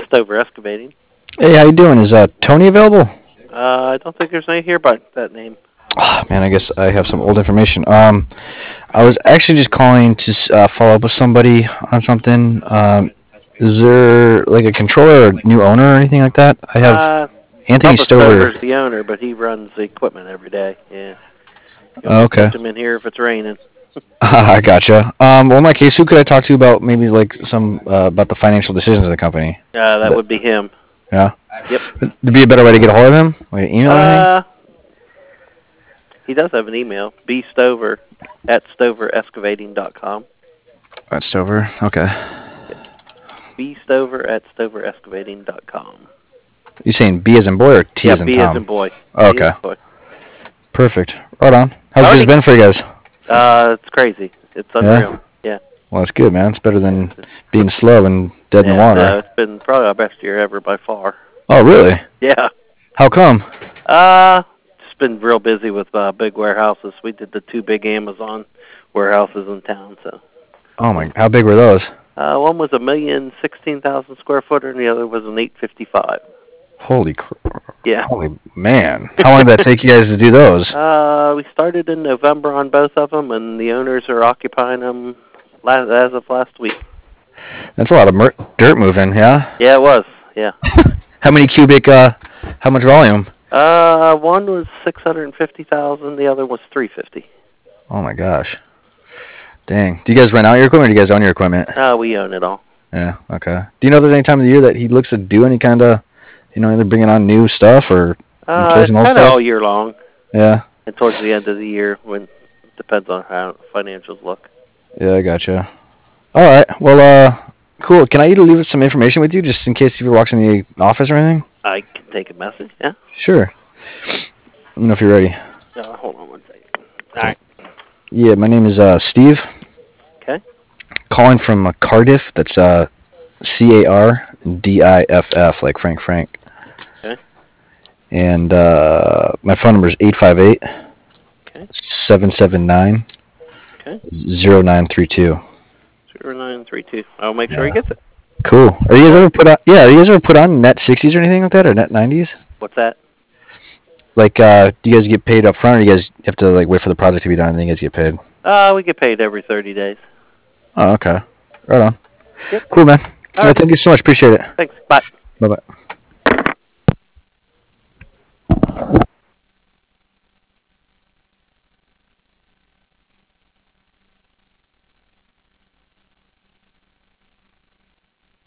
Stover Excavating. Hey, how you doing? Is Tony available? I don't think there's any here by that name. Oh, man, I guess I have some old information. I was actually just calling to follow up with somebody on something. Is there like a controller or new owner or anything like that? I have Anthony Bubba Stover. Stover's the owner, but he runs the equipment every day. Yeah. You Oh, okay. catch him in here if it's raining. I gotcha. Well, in that case, who could I talk to about maybe like some about the financial decisions of the company? That would be him. Yeah. Yep. Would be a better way to get a hold of him? Like an email or anything? He does have an email. bstover@stoverexcavating.com. That's Stover. Okay. bstover@stoverexcavating.com. You saying B as in boy or T as in Tom? B as in boy. Oh, okay. Boy. Perfect. Right on. How's this been for you guys? It's crazy. It's unreal. Yeah. Well, it's good, man. It's better than being slow and dead in the water. No, it's been probably our best year ever by far. Oh, really? Yeah. How come? Just been real busy with big warehouses. We did the 2 big Amazon warehouses in town. So. Oh my! How big were those? One was 1,016,000 square footer, and the other was an 855. Holy crap! Yeah. Holy man! How long did that take you guys to do those? We started in November on both of them, and the owners are occupying them as of last week. That's a lot of dirt moving, yeah? Yeah, it was. Yeah. How many cubic? How much volume? One was 650,000. The other was 350. Oh my gosh! Dang. Do you guys rent out your equipment, or do you guys own your equipment? We own it all. Yeah. Okay. Do you know if there's any time of the year that he looks to do any kind of, either bringing on new stuff or replacing old stuff? Kind of all year long. Yeah. And towards the end of the year, when depends on how financials look. Yeah, I gotcha. All right. Well, cool. Can I either leave some information with you just in case if he walks in the office or anything? I can take a message, yeah? Sure. Let me know if you're ready. Hold on one second. All right. Yeah, my name is Steve. Okay. Calling from Cardiff. That's CARDIFF, like Frank. Okay. And my phone number is 858 779 0932. 0932. I'll make sure he gets it. Cool. Are you guys ever put on? Yeah, are you guys ever put on net 60s or anything like that, or net 90s? What's that? Like, do you guys get paid up front, or you guys have to like wait for the project to be done and then you guys get paid? We get paid every 30 days. Oh, okay. Right on. Yep. Cool, man. Well, thank you so much. Appreciate it. Thanks. Bye. Bye-bye.